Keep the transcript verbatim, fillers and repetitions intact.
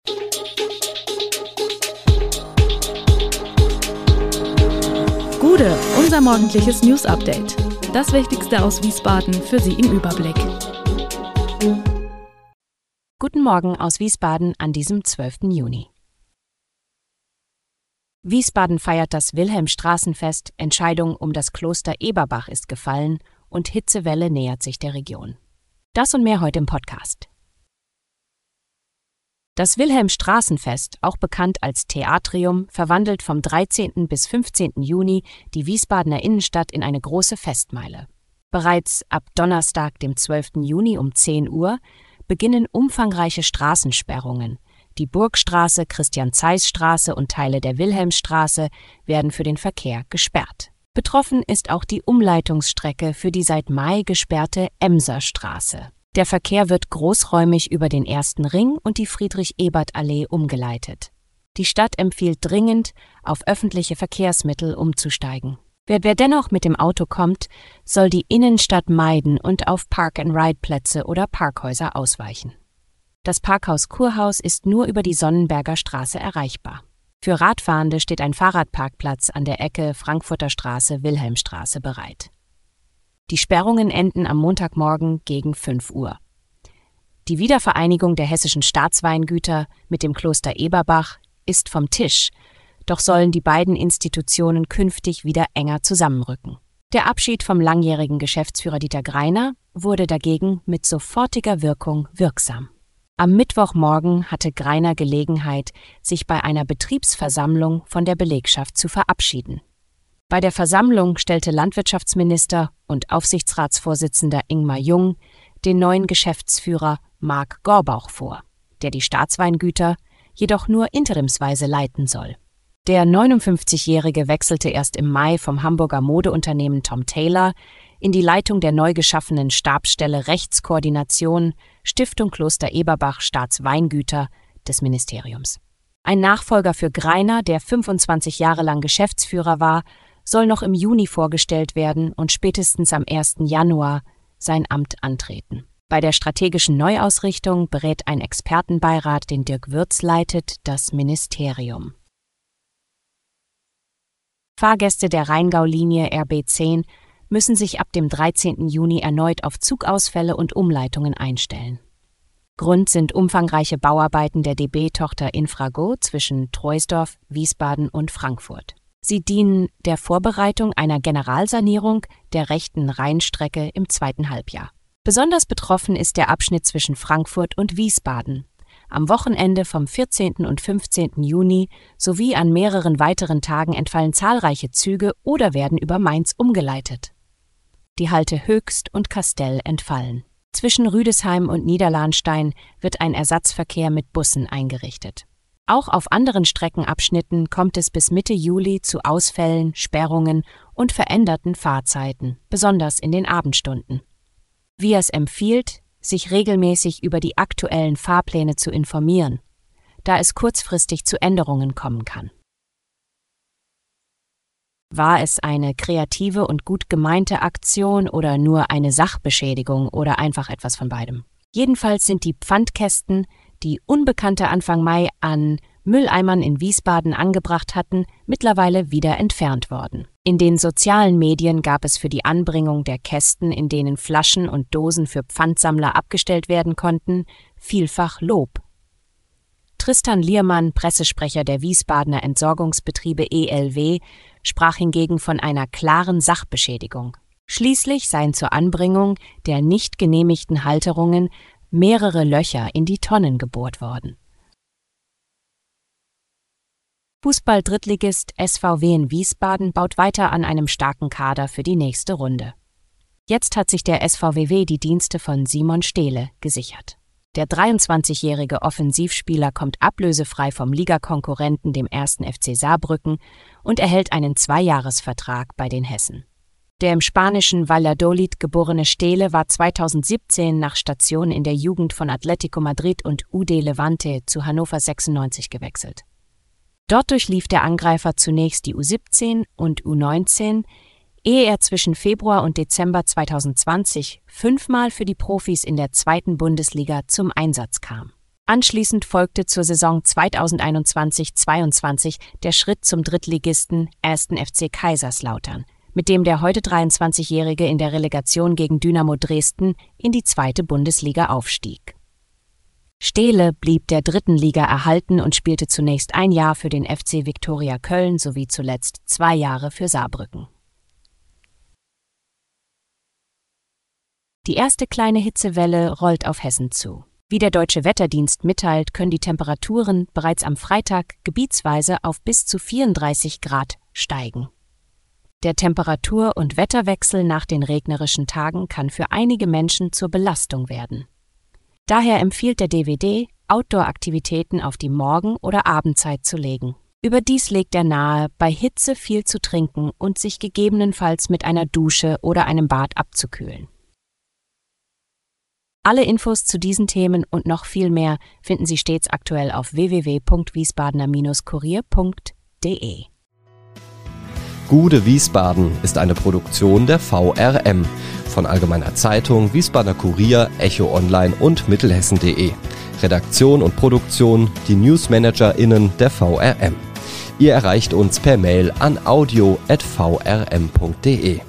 Gude, unser morgendliches News-Update. Das Wichtigste aus Wiesbaden für Sie im Überblick. Guten Morgen aus Wiesbaden an diesem zwölften Juni. Wiesbaden feiert das Wilhelmstraßenfest, Entscheidung um das Kloster Eberbach ist gefallen und Hitzewelle nähert sich der Region. Das und mehr heute im Podcast. Das Wilhelmstraßenfest, auch bekannt als Theatrium, verwandelt vom dreizehnten bis fünfzehnten Juni die Wiesbadener Innenstadt in eine große Festmeile. Bereits ab Donnerstag, dem zwölften Juni um zehn Uhr, beginnen umfangreiche Straßensperrungen. Die Burgstraße, Christian-Zeiss-Straße und Teile der Wilhelmstraße werden für den Verkehr gesperrt. Betroffen ist auch die Umleitungsstrecke für die seit Mai gesperrte Emserstraße. Der Verkehr wird großräumig über den ersten Ring und die Friedrich-Ebert-Allee umgeleitet. Die Stadt empfiehlt dringend, auf öffentliche Verkehrsmittel umzusteigen. Wer, wer dennoch mit dem Auto kommt, soll die Innenstadt meiden und auf Park-and-Ride-Plätze oder Parkhäuser ausweichen. Das Parkhaus Kurhaus ist nur über die Sonnenberger Straße erreichbar. Für Radfahrende steht ein Fahrradparkplatz an der Ecke Frankfurter Straße-Wilhelmstraße bereit. Die Sperrungen enden am Montagmorgen gegen fünf Uhr. Die Wiedervereinigung der hessischen Staatsweingüter mit dem Kloster Eberbach ist vom Tisch, doch sollen die beiden Institutionen künftig wieder enger zusammenrücken. Der Abschied vom langjährigen Geschäftsführer Dieter Greiner wurde dagegen mit sofortiger Wirkung wirksam. Am Mittwochmorgen hatte Greiner Gelegenheit, sich bei einer Betriebsversammlung von der Belegschaft zu verabschieden. Bei der Versammlung stellte Landwirtschaftsminister und Aufsichtsratsvorsitzender Ingmar Jung den neuen Geschäftsführer Marc Gorbauch vor, der die Staatsweingüter jedoch nur interimsweise leiten soll. Der neunundfünfzigjährige wechselte erst im Mai vom Hamburger Modeunternehmen Tom Taylor in die Leitung der neu geschaffenen Stabsstelle Rechtskoordination Stiftung Kloster Eberbach Staatsweingüter des Ministeriums. Ein Nachfolger für Greiner, der fünfundzwanzig Jahre lang Geschäftsführer war, soll noch im Juni vorgestellt werden und spätestens am ersten Januar sein Amt antreten. Bei der strategischen Neuausrichtung berät ein Expertenbeirat, den Dirk Würz leitet, das Ministerium. Fahrgäste der Rheingau-Linie R B zehn müssen sich ab dem dreizehnten Juni erneut auf Zugausfälle und Umleitungen einstellen. Grund sind umfangreiche Bauarbeiten der D B-Tochter Infrago zwischen Troisdorf, Wiesbaden und Frankfurt. Sie dienen der Vorbereitung einer Generalsanierung der rechten Rheinstrecke im zweiten Halbjahr. Besonders betroffen ist der Abschnitt zwischen Frankfurt und Wiesbaden. Am Wochenende vom vierzehnten und fünfzehnten Juni sowie an mehreren weiteren Tagen entfallen zahlreiche Züge oder werden über Mainz umgeleitet. Die Halte Höchst und Kastel entfallen. Zwischen Rüdesheim und Niederlahnstein wird ein Ersatzverkehr mit Bussen eingerichtet. Auch auf anderen Streckenabschnitten kommt es bis Mitte Juli zu Ausfällen, Sperrungen und veränderten Fahrzeiten, besonders in den Abendstunden. Wie es empfiehlt, sich regelmäßig über die aktuellen Fahrpläne zu informieren, da es kurzfristig zu Änderungen kommen kann. War es eine kreative und gut gemeinte Aktion oder nur eine Sachbeschädigung oder einfach etwas von beidem? Jedenfalls sind die Pfandkästen, die Unbekannte Anfang Mai an Mülleimern in Wiesbaden angebracht hatten, mittlerweile wieder entfernt worden. In den sozialen Medien gab es für die Anbringung der Kästen, in denen Flaschen und Dosen für Pfandsammler abgestellt werden konnten, vielfach Lob. Tristan Liermann, Pressesprecher der Wiesbadener Entsorgungsbetriebe E L W, sprach hingegen von einer klaren Sachbeschädigung. Schließlich seien zur Anbringung der nicht genehmigten Halterungen mehrere Löcher in die Tonnen gebohrt worden. Fußball-Drittligist S V W in Wiesbaden baut weiter an einem starken Kader für die nächste Runde. Jetzt hat sich der S V W W die Dienste von Simon Stehle gesichert. Der dreiundzwanzigjährige Offensivspieler kommt ablösefrei vom Ligakonkurrenten dem ersten F C Saarbrücken und erhält einen Zweijahresvertrag bei den Hessen. Der im spanischen Valladolid geborene Stehle war zweitausendsiebzehn nach Station in der Jugend von Atletico Madrid und U D Levante zu Hannover sechsundneunzig gewechselt. Dort durchlief der Angreifer zunächst die U siebzehn und U neunzehn, ehe er zwischen Februar und Dezember zweitausendzwanzig fünfmal für die Profis in der zweiten Bundesliga zum Einsatz kam. Anschließend folgte zur Saison zweitausendeinundzwanzig zweiundzwanzig der Schritt zum Drittligisten ersten F C Kaiserslautern, mit dem der heute dreiundzwanzigjährige in der Relegation gegen Dynamo Dresden in die zweite Bundesliga aufstieg. Stehle blieb der dritten Liga erhalten und spielte zunächst ein Jahr für den F C Viktoria Köln sowie zuletzt zwei Jahre für Saarbrücken. Die erste kleine Hitzewelle rollt auf Hessen zu. Wie der Deutsche Wetterdienst mitteilt, können die Temperaturen bereits am Freitag gebietsweise auf bis zu vierunddreißig Grad steigen. Der Temperatur- und Wetterwechsel nach den regnerischen Tagen kann für einige Menschen zur Belastung werden. Daher empfiehlt der D W D, Outdoor-Aktivitäten auf die Morgen- oder Abendzeit zu legen. Überdies legt er nahe, bei Hitze viel zu trinken und sich gegebenenfalls mit einer Dusche oder einem Bad abzukühlen. Alle Infos zu diesen Themen und noch viel mehr finden Sie stets aktuell auf w w w punkt wiesbadener kurier punkt de. Gude Wiesbaden ist eine Produktion der V R M von Allgemeiner Zeitung, Wiesbadener Kurier, Echo Online und Mittelhessen punkt de. Redaktion und Produktion die NewsmanagerInnen der V R M. Ihr erreicht uns per Mail an audio at v r m punkt de.